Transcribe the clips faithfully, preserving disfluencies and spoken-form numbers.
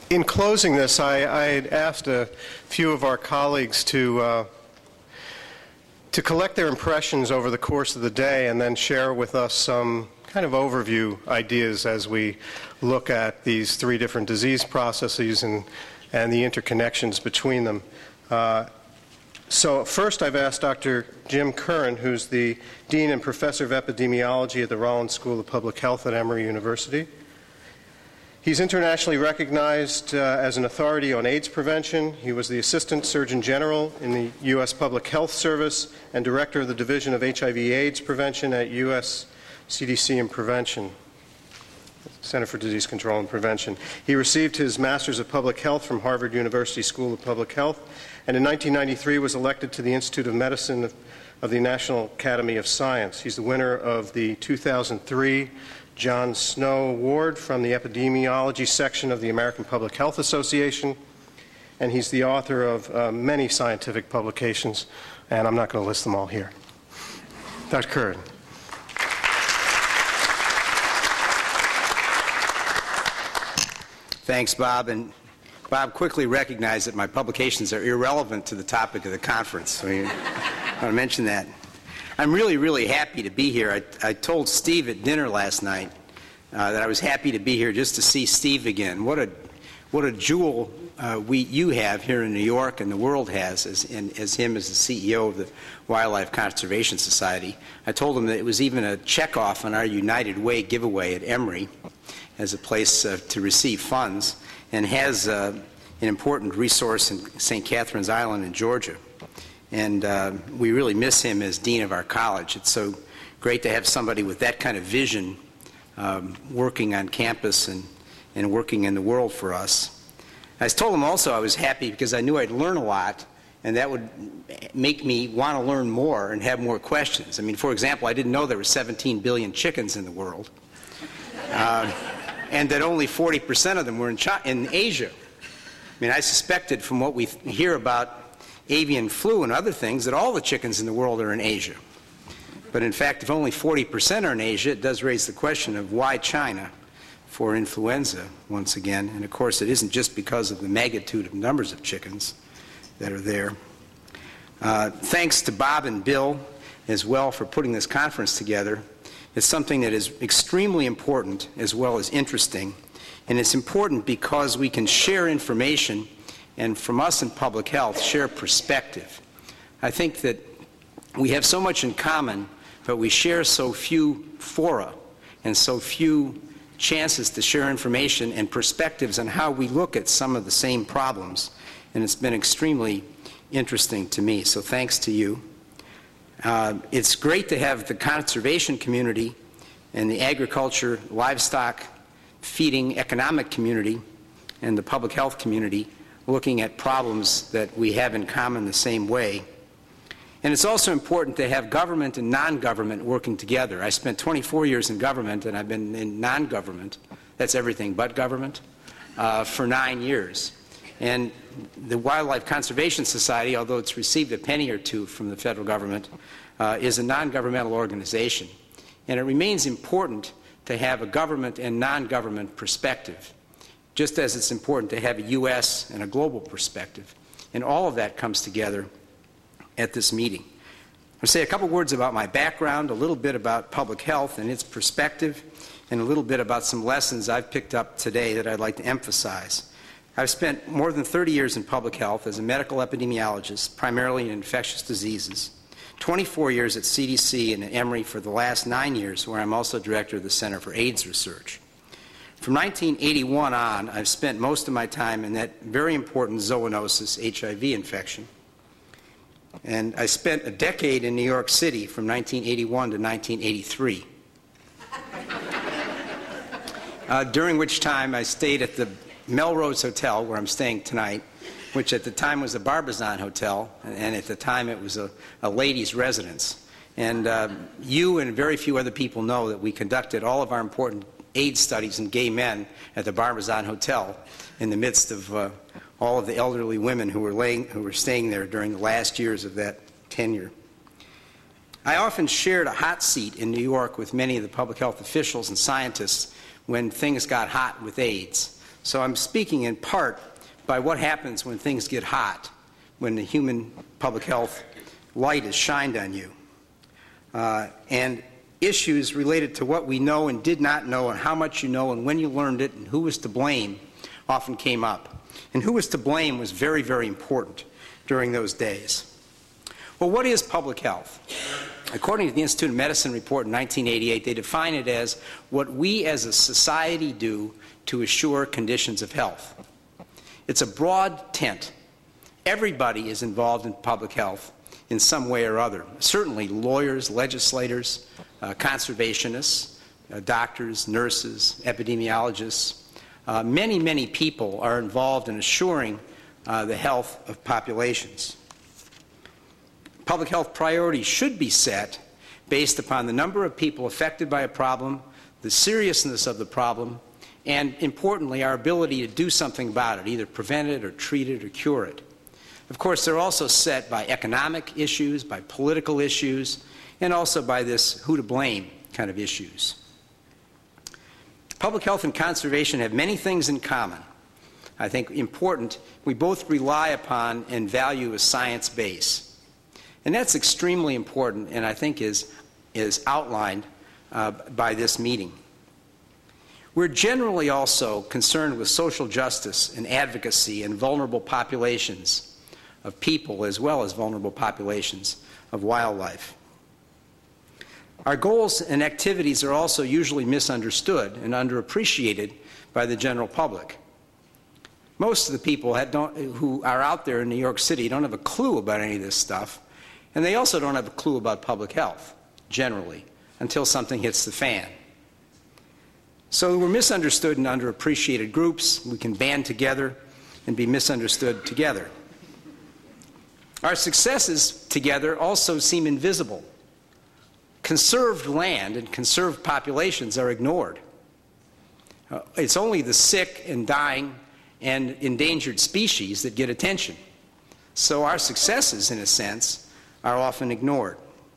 In closing this, I, I had asked a few of our colleagues to uh, to collect their impressions over the course of the day and then share with us some kind of overview ideas as we look at these three different disease processes and, and the interconnections between them. Uh, so first I've asked Doctor Jim Curran, who's the Dean and Professor of Epidemiology at the Rollins School of Public Health at Emory University. He's internationally recognized uh, as an authority on AIDS prevention. He was the Assistant Surgeon General in the U S Public Health Service and Director of the Division of H I V AIDS Prevention at U S C D C and Prevention, Center for Disease Control and Prevention. He received his Master's of Public Health from Harvard University School of Public Health, and in nineteen ninety-three was elected to the Institute of Medicine of, of the National Academy of Science. He's the winner of the two thousand three John Snow Award from the Epidemiology section of the American Public Health Association, and he's the author of uh, many scientific publications, and I'm not going to list them all here. Doctor Curran. Thanks, Bob. And Bob quickly recognized that my publications are irrelevant to the topic of the conference. So I want to mention that. I'm really, really happy to be here. I, I told Steve at dinner last night uh, that I was happy to be here just to see Steve again. What a, what a jewel uh, we, you have here in New York and the world has as, in, as him as the C E O of the Wildlife Conservation Society. I told him that it was even a checkoff on our United Way giveaway at Emory as a place uh, to receive funds, and has uh, an important resource in Saint Catharines Island in Georgia. And uh, we really miss him as dean of our college. It's so great to have somebody with that kind of vision um, working on campus and, and working in the world for us. I told him also I was happy because I knew I'd learn a lot, and that would make me want to learn more and have more questions. I mean, for example, I didn't know there were seventeen billion chickens in the world, uh, and that only forty percent of them were in, China, in Asia. I mean, I suspected from what we hear about avian flu and other things that all the chickens in the world are in Asia. But in fact, if only forty percent are in Asia, it does raise the question of why China for influenza once again. And of course, it isn't just because of the magnitude of numbers of chickens that are there. Uh, thanks to Bob and Bill as well for putting this conference together. It's something that is extremely important as well as interesting. And it's important because we can share information and from us in public health, share perspective. I think that we have so much in common, but we share so few fora and so few chances to share information and perspectives on how we look at some of the same problems. And it's been extremely interesting to me, so thanks to you. Uh, it's great to have the conservation community and the agriculture, livestock, feeding economic community and the public health community looking at problems that we have in common the same way. And it's also important to have government and non-government working together. I spent twenty-four years in government, and I've been in non-government, that's everything but government, uh, for nine years. And the Wildlife Conservation Society, although it's received a penny or two from the federal government, uh, is a non-governmental organization. And it remains important to have a government and non-government perspective, just as it's important to have a U S and a global perspective. And all of that comes together at this meeting. I'll say a couple words about my background, a little bit about public health and its perspective, and a little bit about some lessons I've picked up today that I'd like to emphasize. I've spent more than thirty years in public health as a medical epidemiologist, primarily in infectious diseases, twenty-four years at C D C and at Emory for the last nine years, where I'm also director of the Center for AIDS Research. From nineteen eighty-one on, I've spent most of my time in that very important zoonosis, H I V infection. And I spent a decade in New York City from nineteen eighty-one to nineteen eighty-three, uh, during which time I stayed at the Melrose Hotel, where I'm staying tonight, which at the time was a Barbizon Hotel, and at the time it was a, a ladies' residence. And uh, you and very few other people know that we conducted all of our important AIDS studies in gay men at the Barbizon Hotel in the midst of uh, all of the elderly women who were, laying, who were staying there during the last years of that tenure. I often shared a hot seat in New York with many of the public health officials and scientists when things got hot with AIDS. So I'm speaking in part by what happens when things get hot, when the human public health light is shined on you. Uh, and issues related to what we know and did not know, and how much you know, and when you learned it, and who was to blame often came up. And who was to blame was very, very important during those days. Well, what is public health? According to the Institute of Medicine report in nineteen eighty-eight, they define it as what we as a society do to assure conditions of health. It's a broad tent. Everybody is involved in public health in some way or other. Certainly lawyers, legislators, uh, conservationists, uh, doctors, nurses, epidemiologists. Uh, many, many people are involved in assuring uh, the health of populations. Public health priorities should be set based upon the number of people affected by a problem, the seriousness of the problem, and importantly, our ability to do something about it, either prevent it or treat it or cure it. Of course, they're also set by economic issues, by political issues, and also by this who to blame kind of issues. Public health and conservation have many things in common. I think important, we both rely upon and value a science base. And that's extremely important, and I think is, is outlined uh, by this meeting. We're generally also concerned with social justice and advocacy and vulnerable populations of people as well as vulnerable populations of wildlife. Our goals and activities are also usually misunderstood and underappreciated by the general public. Most of the people had don't, who are out there in New York City don't have a clue about any of this stuff, and they also don't have a clue about public health, generally, until something hits the fan. So we're misunderstood and underappreciated groups. We can band together and be misunderstood together. Our successes together also seem invisible. Conserved land and conserved populations are ignored. Uh, it's only the sick and dying and endangered species that get attention. So our successes, in a sense, are often ignored.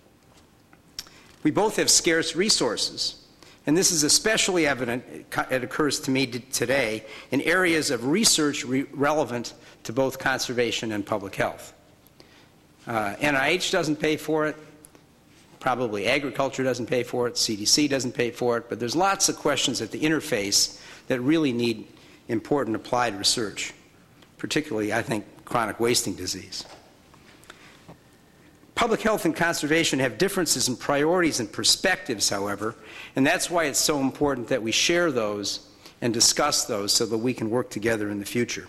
We both have scarce resources, and this is especially evident, it occurs to me today, in areas of research re relevant to both conservation and public health. Uh, N I H doesn't pay for it, probably agriculture doesn't pay for it, C D C doesn't pay for it, but there's lots of questions at the interface that really need important applied research, particularly, I think, chronic wasting disease. Public health and conservation have differences in priorities and perspectives, however, and that's why it's so important that we share those and discuss those so that we can work together in the future.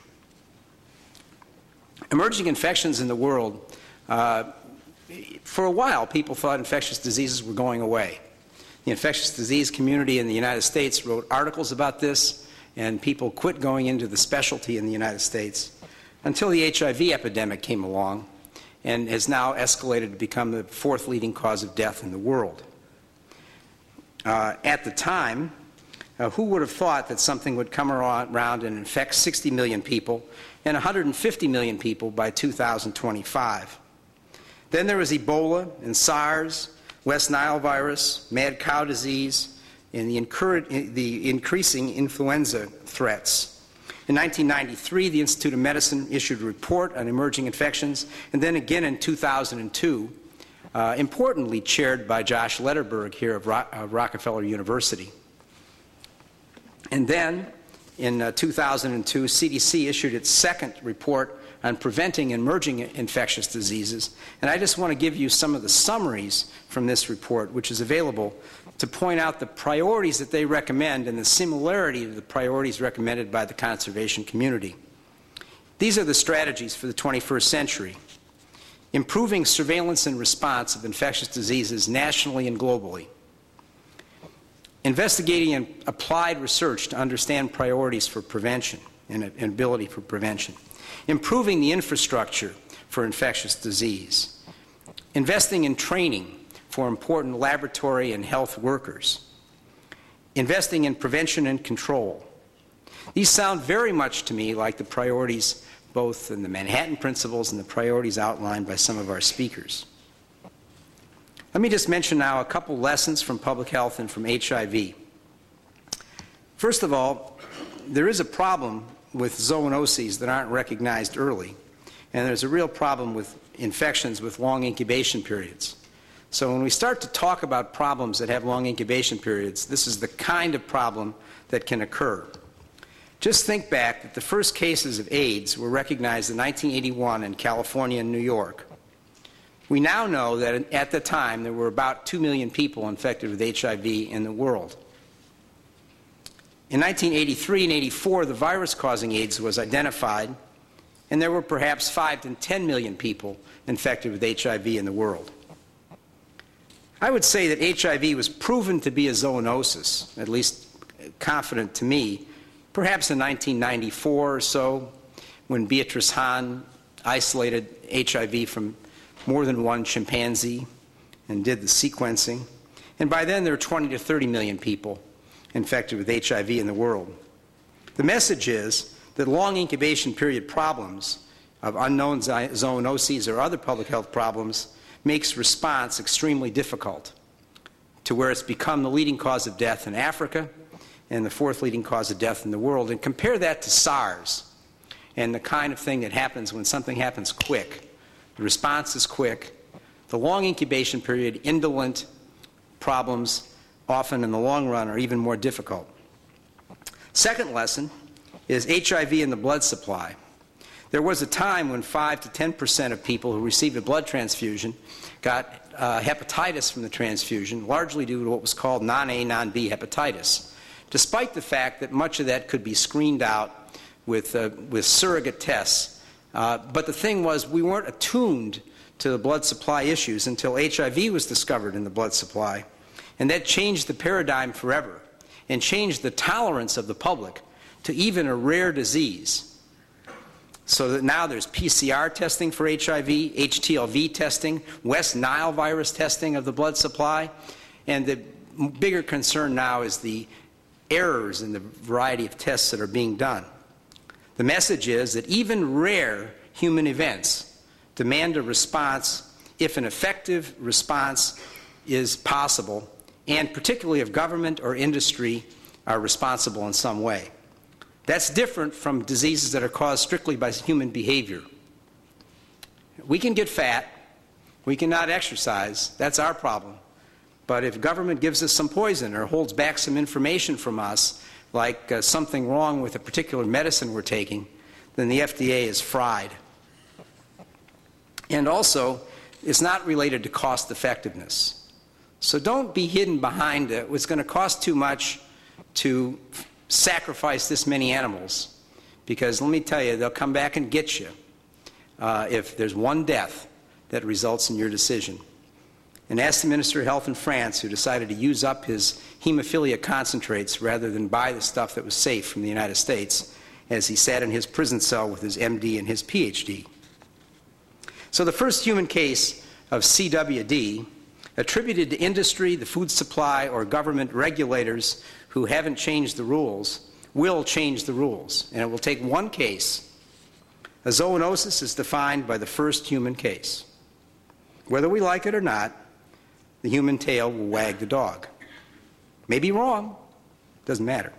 Emerging infections in the world, uh, for a while people thought infectious diseases were going away. The infectious disease community in the United States wrote articles about this, and people quit going into the specialty in the United States until the H I V epidemic came along and has now escalated to become the fourth leading cause of death in the world. Uh, at the time, uh, who would have thought that something would come around and infect sixty million people and one hundred fifty million people by two thousand twenty-five? Then there was Ebola and SARS, West Nile virus, mad cow disease, and the, the increasing influenza threats. In nineteen ninety-three, the Institute of Medicine issued a report on emerging infections, and then again in two thousand two, uh, importantly chaired by Josh Lederberg here of, Ro of Rockefeller University. And then in uh, two thousand two, C D C issued its second report on preventing emerging infectious diseases, and I just want to give you some of the summaries from this report, which is available, to point out the priorities that they recommend and the similarity to the priorities recommended by the conservation community. These are the strategies for the twenty-first century. Improving surveillance and response of infectious diseases nationally and globally. Investigating and applied research to understand priorities for prevention and, and ability for prevention. Improving the infrastructure for infectious disease. Investing in training for important laboratory and health workers. Investing in prevention and control. These sound very much to me like the priorities both in the Manhattan Principles and the priorities outlined by some of our speakers. Let me just mention now a couple lessons from public health and from H I V. First of all, there is a problem with zoonoses that aren't recognized early, and there's a real problem with infections with long incubation periods. So when we start to talk about problems that have long incubation periods, this is the kind of problem that can occur. Just think back that the first cases of AIDS were recognized in nineteen eighty-one in California and New York. We now know that at the time there were about two million people infected with H I V in the world. In nineteen eighty-three and eighty-four, the virus causing AIDS was identified, and there were perhaps five to ten million people infected with H I V in the world. I would say that H I V was proven to be a zoonosis, at least confident to me, perhaps in nineteen ninety-four or so, when Beatrice Hahn isolated H I V from more than one chimpanzee and did the sequencing. And by then there were twenty to thirty million people infected with H I V in the world. The message is that long incubation period problems of unknown zoonoses or other public health problems makes response extremely difficult, to where it's become the leading cause of death in Africa and the fourth leading cause of death in the world. And compare that to SARS and the kind of thing that happens when something happens quick. The response is quick. The long incubation period, indolent problems, often in the long run, are even more difficult. Second lesson is H I V in the blood supply. There was a time when five to ten percent of people who received a blood transfusion got uh, hepatitis from the transfusion, largely due to what was called non-A, non-B hepatitis, despite the fact that much of that could be screened out with, uh, with surrogate tests. Uh, but the thing was, we weren't attuned to the blood supply issues until H I V was discovered in the blood supply. And that changed the paradigm forever and changed the tolerance of the public to even a rare disease. So that now there's P C R testing for H I V, H T L V testing, West Nile virus testing of the blood supply. And the bigger concern now is the errors in the variety of tests that are being done. The message is that even rare human events demand a response if an effective response is possible, and particularly if government or industry are responsible in some way. That's different from diseases that are caused strictly by human behavior. We can get fat, we cannot exercise, that's our problem. But if government gives us some poison or holds back some information from us, like uh, something wrong with a particular medicine we're taking, then the F D A is fried. And also, it's not related to cost effectiveness. So don't be hidden behind it. It's going to cost too much to sacrifice this many animals, because let me tell you, they'll come back and get you uh, if there's one death that results in your decision. And ask the Minister of Health in France, who decided to use up his hemophilia concentrates rather than buy the stuff that was safe from the United States, as he sat in his prison cell with his M D and his P H D. So the first human case of C W D, attributed to industry, the food supply, or government regulators who haven't changed the rules, will change the rules. And it will take one case. A zoonosis is defined by the first human case. Whether we like it or not, the human tail will wag the dog. May be wrong, doesn't matter.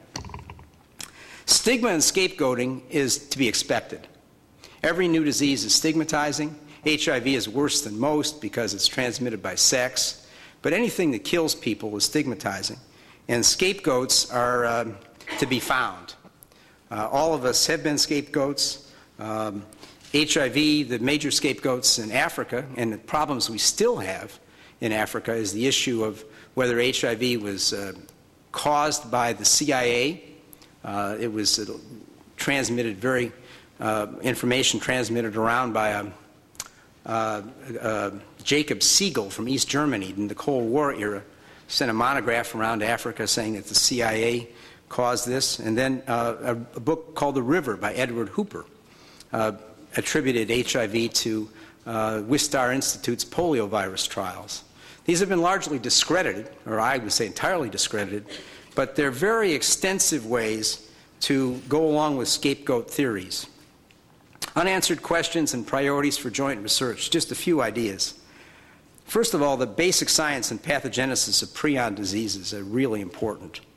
Stigma and scapegoating is to be expected. Every new disease is stigmatizing. H I V is worse than most because it's transmitted by sex. But anything that kills people is stigmatizing. And scapegoats are uh, to be found. Uh, all of us have been scapegoats. Um, H I V, the major scapegoats in Africa, and the problems we still have in Africa is the issue of whether H I V was uh, caused by the C I A. Uh, it was uh, transmitted very, uh, information transmitted around by a, uh, uh, Jacob Siegel from East Germany in the Cold War era, sent a monograph around Africa saying that the C I A caused this. And then uh, a, a book called The River by Edward Hooper uh, attributed H I V to uh, Wistar Institute's poliovirus trials. These have been largely discredited, or I would say entirely discredited, but they're very extensive ways to go along with scapegoat theories. Unanswered questions and priorities for joint research, just a few ideas. First of all, the basic science and pathogenesis of prion diseases are really important.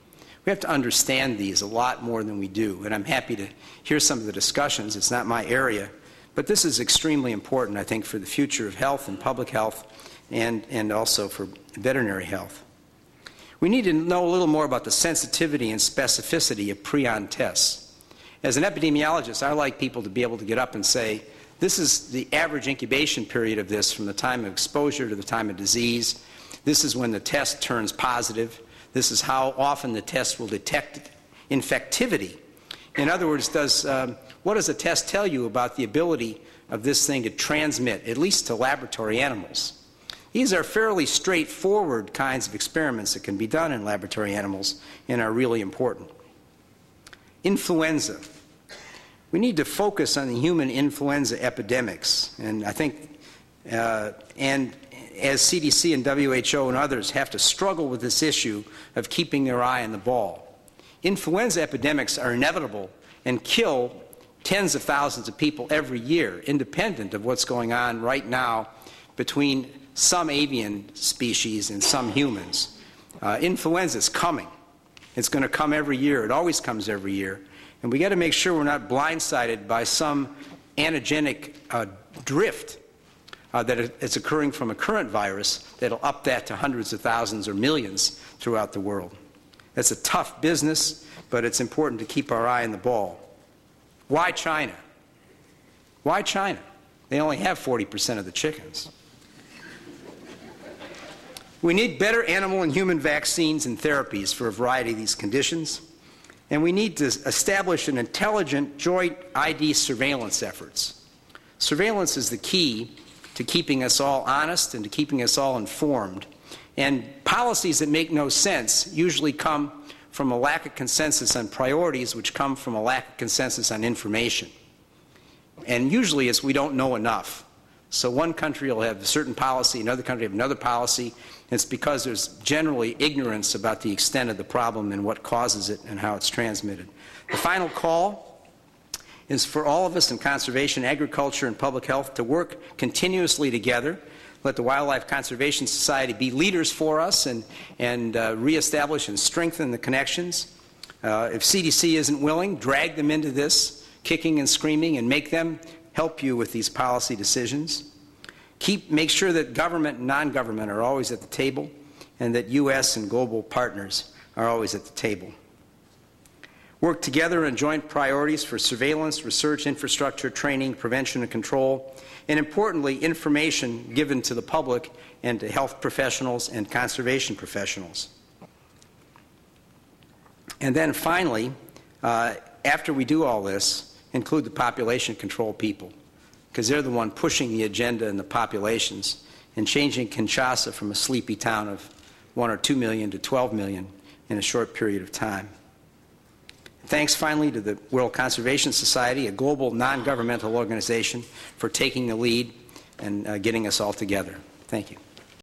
We have to understand these a lot more than we do, and I'm happy to hear some of the discussions. It's not my area, but this is extremely important, I think, for the future of health and public health and, and also for veterinary health. We need to know a little more about the sensitivity and specificity of prion tests. As an epidemiologist, I like people to be able to get up and say, this is the average incubation period of this from the time of exposure to the time of disease. This is when the test turns positive. This is how often the test will detect infectivity. In other words, does, um, what does a test tell you about the ability of this thing to transmit, at least to laboratory animals? These are fairly straightforward kinds of experiments that can be done in laboratory animals and are really important. Influenza. We need to focus on the human influenza epidemics, and I think, uh, and as C D C and W H O and others have to struggle with this issue of keeping their eye on the ball. Influenza epidemics are inevitable and kill tens of thousands of people every year, independent of what's going on right now between some avian species and some humans. Uh, influenza is coming. It's going to come every year. It always comes every year. And we got to make sure we're not blindsided by some antigenic uh, drift Uh, that it's occurring from a current virus that'll up that to hundreds of thousands or millions throughout the world. That's a tough business, but it's important to keep our eye on the ball. Why China? Why China? They only have forty percent of the chickens. We need better animal and human vaccines and therapies for a variety of these conditions, and we need to establish an intelligent joint I D surveillance efforts. Surveillance is the key to keeping us all honest and to keeping us all informed. And policies that make no sense usually come from a lack of consensus on priorities, which come from a lack of consensus on information. And usually it's we don't know enough. So one country will have a certain policy, another country will have another policy, and it's because there's generally ignorance about the extent of the problem and what causes it and how it's transmitted. The final call is for all of us in conservation, agriculture, and public health to work continuously together. Let the Wildlife Conservation Society be leaders for us and, and uh, reestablish and strengthen the connections. Uh, if C D C isn't willing, drag them into this, kicking and screaming, and make them help you with these policy decisions. Keep, make sure that government and non-government are always at the table, and that U S and global partners are always at the table. Work together on joint priorities for surveillance, research, infrastructure, training, prevention, and control, and importantly, information given to the public and to health professionals and conservation professionals. And then finally, uh, after we do all this, include the population control people, because they're the one pushing the agenda in the populations and changing Kinshasa from a sleepy town of one or two million to twelve million in a short period of time. Thanks finally to the World Conservation Society, a global non-governmental organization, for taking the lead and uh, getting us all together. Thank you.